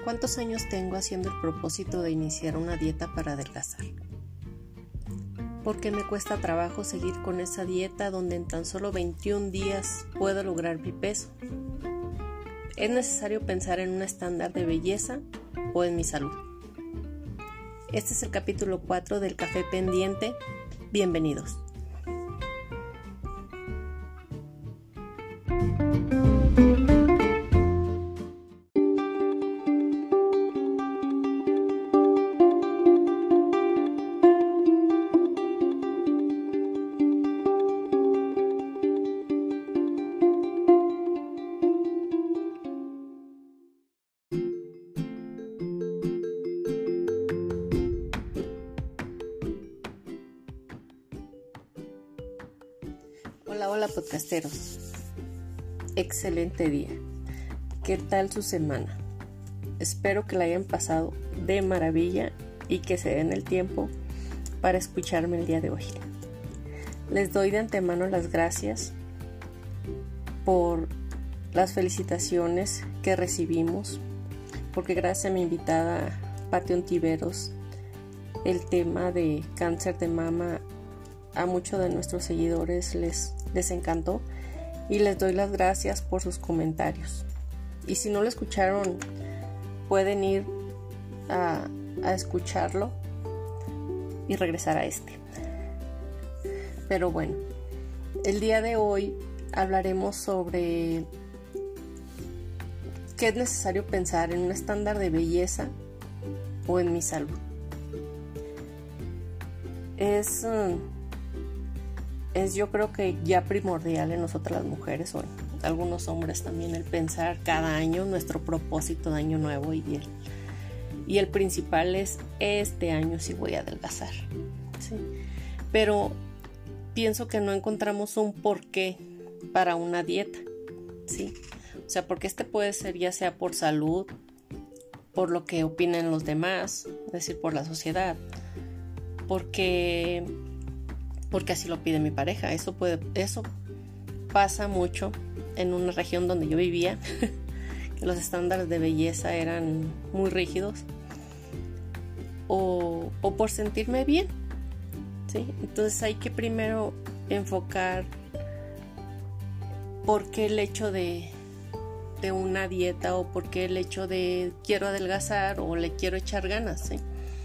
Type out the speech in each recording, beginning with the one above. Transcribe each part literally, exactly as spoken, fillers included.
¿Cuántos años tengo haciendo el propósito de iniciar una dieta para adelgazar? ¿Por qué me cuesta trabajo seguir con esa dieta donde en tan solo veintiún días puedo lograr mi peso? ¿Es necesario pensar en un estándar de belleza o en mi salud? Este es el capítulo cuatro del Café Pendiente. Bienvenidos. Hola, hola podcasteros. Excelente día. ¿Qué tal su semana? Espero que la hayan pasado de maravilla y que se den el tiempo para escucharme el día de hoy. Les doy de antemano las gracias por las felicitaciones que recibimos, porque gracias a mi invitada Pati Ontiveros, el tema de cáncer de mama a muchos de nuestros seguidores les, les encantó y les doy las gracias por sus comentarios. Y si no lo escucharon, pueden ir a, a escucharlo y regresar a este. Pero bueno, el día de hoy hablaremos sobre qué es necesario pensar en un estándar de belleza o en mi salud. Es... Um, Es yo creo que ya primordial en nosotras las mujeres o en algunos hombres también el pensar cada año nuestro propósito de año nuevo y el, y el principal es este año sí voy a adelgazar, ¿sí? Pero pienso que no encontramos un porqué para una dieta, ¿sí? O sea, porque este puede ser ya sea por salud, por lo que opinen los demás, es decir, por la sociedad, porque... porque así lo pide mi pareja. Eso puede, eso pasa mucho en una región donde yo vivía, que los estándares de belleza eran muy rígidos, o, o por sentirme bien, ¿sí? Entonces hay que primero enfocar por qué el hecho de, de una dieta o por qué el hecho de quiero adelgazar o le quiero echar ganas, ¿sí?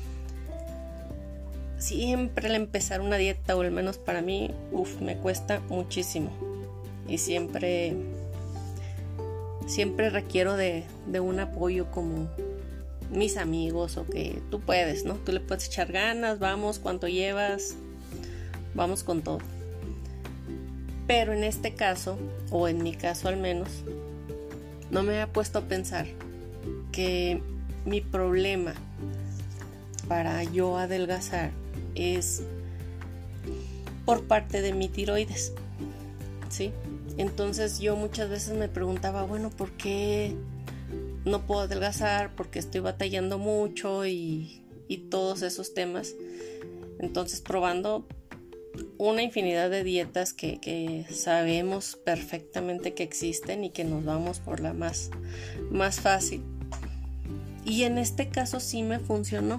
Siempre al empezar una dieta, o al menos para mí, uf, me cuesta muchísimo. Y siempre, siempre requiero de, de un apoyo como mis amigos o que tú puedes, ¿no? Tú le puedes echar ganas, vamos, ¿cuánto llevas? Vamos con todo. Pero en este caso, o en mi caso al menos, no me había puesto a pensar que mi problema para yo adelgazar es por parte de mi tiroides, ¿sí? Entonces yo muchas veces me preguntaba, bueno, ¿por qué no puedo adelgazar? ¿Por qué estoy batallando mucho? Y, y todos esos temas. Entonces probando una infinidad de dietas que, que sabemos perfectamente que existen y que nos vamos por la más, más fácil. Y en este caso sí me funcionó.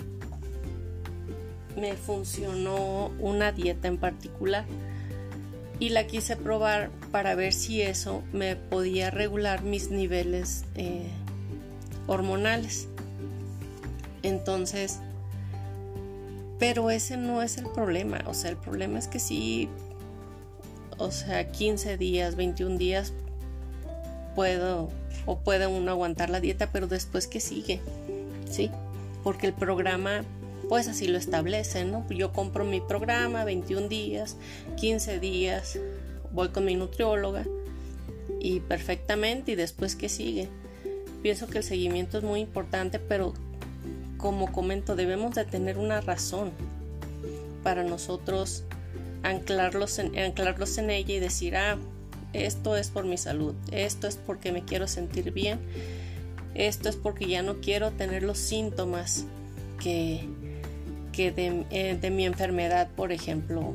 Me funcionó una dieta en particular y la quise probar para ver si eso me podía regular mis niveles eh, hormonales. Entonces, pero ese no es el problema. O sea, el problema es que sí, o sea, quince días, veintiún días puedo o puede uno aguantar la dieta, pero después ¿qué sigue? ¿Sí? Porque el programa pues así lo establece, ¿no? Yo compro mi programa, veintiún días, quince días, voy con mi nutrióloga y perfectamente, y después ¿qué sigue? Pienso que el seguimiento es muy importante, pero como comento, debemos de tener una razón para nosotros anclarlos en, anclarlos en ella y decir, ah, esto es por mi salud, esto es porque me quiero sentir bien, esto es porque ya no quiero tener los síntomas que que de, eh, de mi enfermedad, por ejemplo,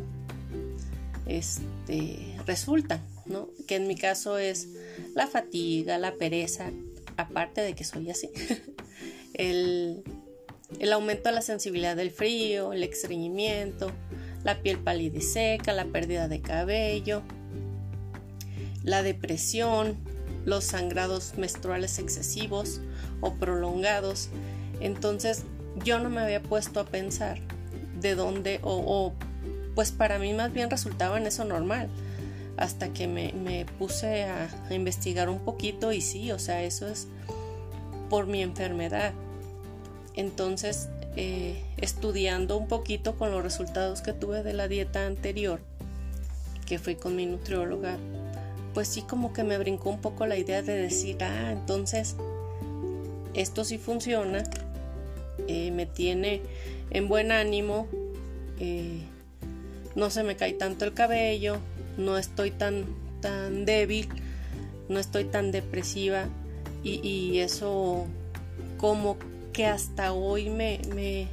este, resultan, ¿no? Que en mi caso es la fatiga, la pereza, aparte de que soy así, el, el aumento de la sensibilidad del frío, el estreñimiento, la piel pálida y seca, la pérdida de cabello, la depresión, los sangrados menstruales excesivos o prolongados. Entonces yo no me había puesto a pensar de dónde, o, o pues para mí más bien resultaba en eso normal, hasta que me, me puse a, a investigar un poquito y sí, o sea, eso es por mi enfermedad. Entonces eh, estudiando un poquito con los resultados que tuve de la dieta anterior, que fui con mi nutrióloga, pues sí como que me brincó un poco la idea de decir, ah, entonces esto sí funciona, eh, me tiene en buen ánimo, eh, no se me cae tanto el cabello, no estoy tan, tan débil, no estoy tan depresiva, y, y eso como que hasta hoy me, me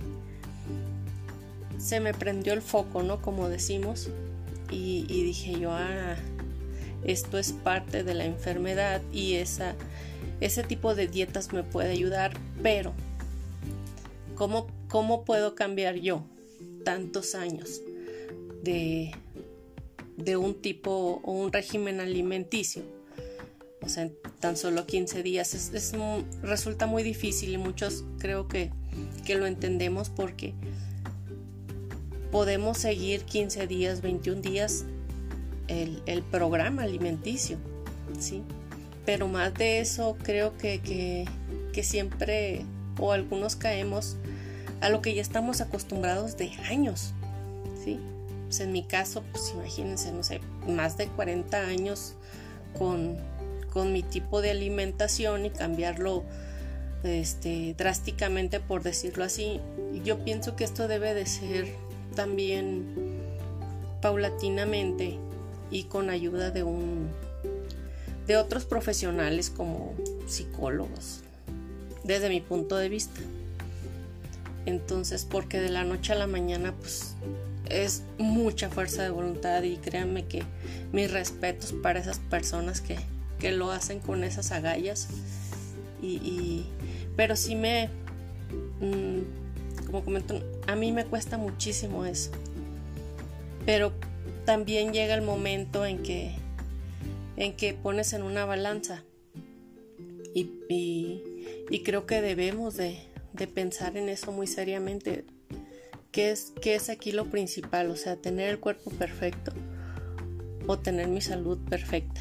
se me prendió el foco, ¿no? Como decimos, y, y dije yo, ah, esto es parte de la enfermedad y esa, ese tipo de dietas me puede ayudar, pero ¿cómo, cómo puedo cambiar yo tantos años de, de un tipo o un régimen alimenticio? O sea, en tan solo quince días es, es, resulta muy difícil, y muchos creo que, que lo entendemos, porque podemos seguir quince días, veintiún días el, el programa alimenticio, ¿sí? Pero más de eso creo que, que, que siempre o algunos caemos a lo que ya estamos acostumbrados de años, ¿sí? Pues en mi caso, pues imagínense, no sé, más de cuarenta años con, con mi tipo de alimentación, y cambiarlo este, drásticamente, por decirlo así. Yo pienso que esto debe de ser también paulatinamente y con ayuda de un de otros profesionales como psicólogos, desde mi punto de vista. Entonces, porque de la noche a la mañana pues es mucha fuerza de voluntad, y créanme que mis respetos para esas personas que, que lo hacen con esas agallas, y, y pero sí me mmm, como comento, a mí me cuesta muchísimo eso, pero también llega el momento en que en que pones en una balanza, y, y, y creo que debemos de, de pensar en eso muy seriamente. ¿Qué es, qué es aquí lo principal? O sea, tener el cuerpo perfecto o tener mi salud perfecta.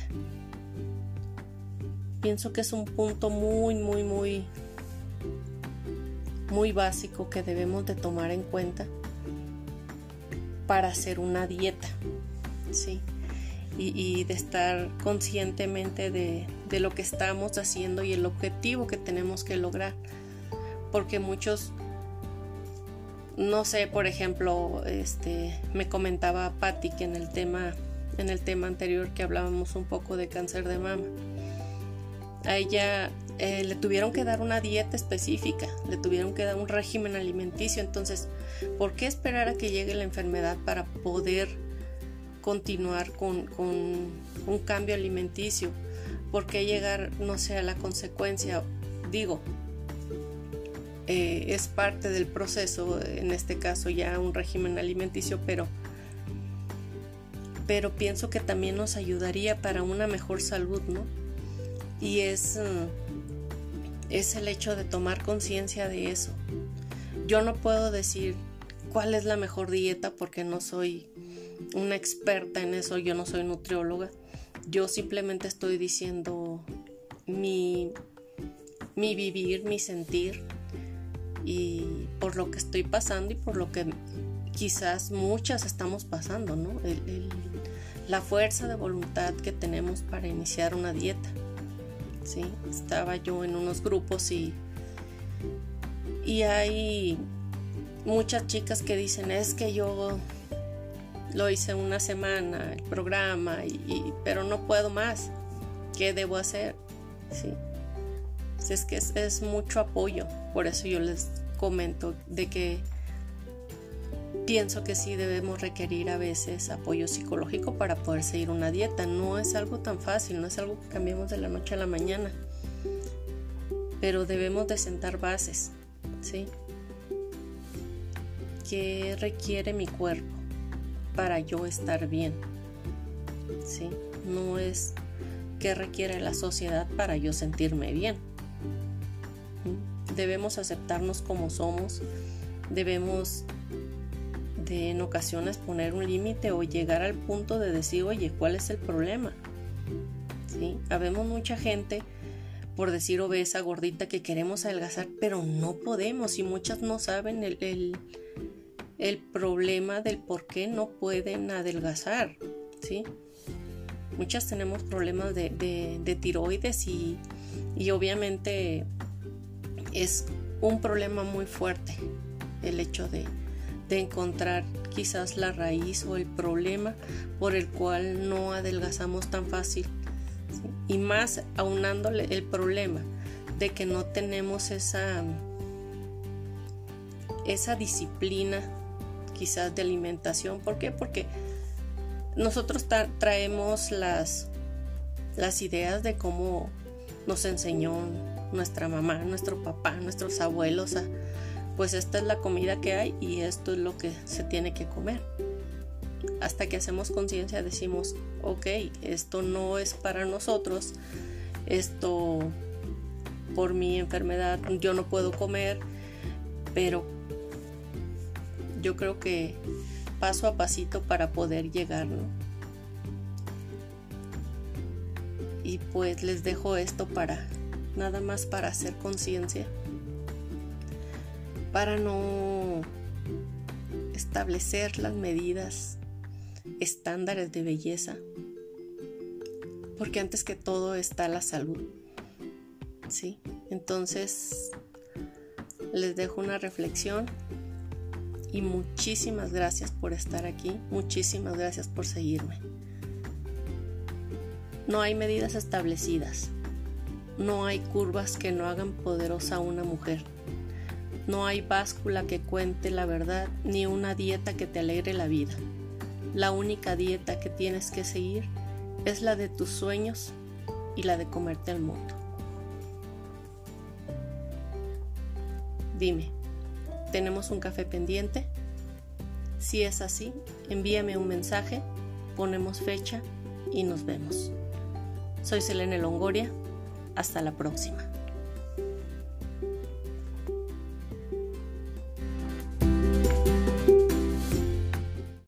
Pienso que es un punto muy, muy, muy, muy básico que debemos de tomar en cuenta para hacer una dieta, ¿sí? Y, y de estar conscientemente de, de lo que estamos haciendo y el objetivo que tenemos que lograr. Porque muchos, no sé, por ejemplo, este, me comentaba Patti que en el tema, en el tema anterior que hablábamos un poco de cáncer de mama, a ella eh, le tuvieron que dar una dieta específica, le tuvieron que dar un régimen alimenticio. Entonces, ¿por qué esperar a que llegue la enfermedad para poder continuar con, con un cambio alimenticio? ¿Por qué llegar, no sé, a la consecuencia? Digo, eh, es parte del proceso, en este caso ya un régimen alimenticio, pero pero pienso que también nos ayudaría para una mejor salud, ¿no? Y es, es el hecho de tomar conciencia de eso. Yo no puedo decir cuál es la mejor dieta porque no soy una experta en eso, yo no soy nutrióloga. Yo simplemente estoy diciendo mi, mi vivir, mi sentir, y por lo que estoy pasando y por lo que quizás muchas estamos pasando, ¿no? El, el, la fuerza de voluntad que tenemos para iniciar una dieta, ¿sí? Estaba yo en unos grupos y, y hay muchas chicas que dicen, es que yo lo hice una semana, el programa, y, y, pero no puedo más. ¿Qué debo hacer? ¿Sí? Es que es, es mucho apoyo. Por eso yo les comento de que pienso que sí debemos requerir a veces apoyo psicológico para poder seguir una dieta. No es algo tan fácil, no es algo que cambiemos de la noche a la mañana. pero debemos de sentar bases, ¿sí? ¿Qué requiere mi cuerpo para yo estar bien? ¿Sí? No es qué requiere la sociedad para yo sentirme bien. Debemos aceptarnos como somos, debemos de en ocasiones poner un límite o llegar al punto de decir, oye, ¿cuál es el problema? ¿Sí? Habemos mucha gente, por decir obesa, gordita, que queremos adelgazar, pero no podemos, y muchas no saben el, el, el problema del por qué no pueden adelgazar, ¿sí? Muchas tenemos problemas de, de, de tiroides y, y obviamente es un problema muy fuerte el hecho de, de encontrar quizás la raíz o el problema por el cual no adelgazamos tan fácil, ¿sí? Y más aunándole el problema de que no tenemos esa, esa disciplina quizás de alimentación. ¿Por qué? Porque nosotros tra- traemos las, las ideas de cómo nos enseñó nuestra mamá, nuestro papá, nuestros abuelos a, pues esta es la comida que hay y esto es lo que se tiene que comer. Hasta que hacemos conciencia decimos, ok, esto no es para nosotros, esto por mi enfermedad yo no puedo comer, pero yo creo que paso a pasito para poder llegar, ¿no? Y pues les dejo esto para nada más para hacer conciencia, para no establecer las medidas, estándares de belleza, porque antes que todo está la salud, ¿sí? Entonces les dejo una reflexión y muchísimas gracias por estar aquí, muchísimas gracias por seguirme. No hay medidas establecidas, no hay curvas que no hagan poderosa a una mujer, no hay báscula que cuente la verdad, ni una dieta que te alegre la vida. La única dieta que tienes que seguir es la de tus sueños y la de comerte al mundo. Dime, ¿tenemos un café pendiente? Si es así, envíame un mensaje, ponemos fecha y nos vemos. Soy Selene Longoria. Hasta la próxima.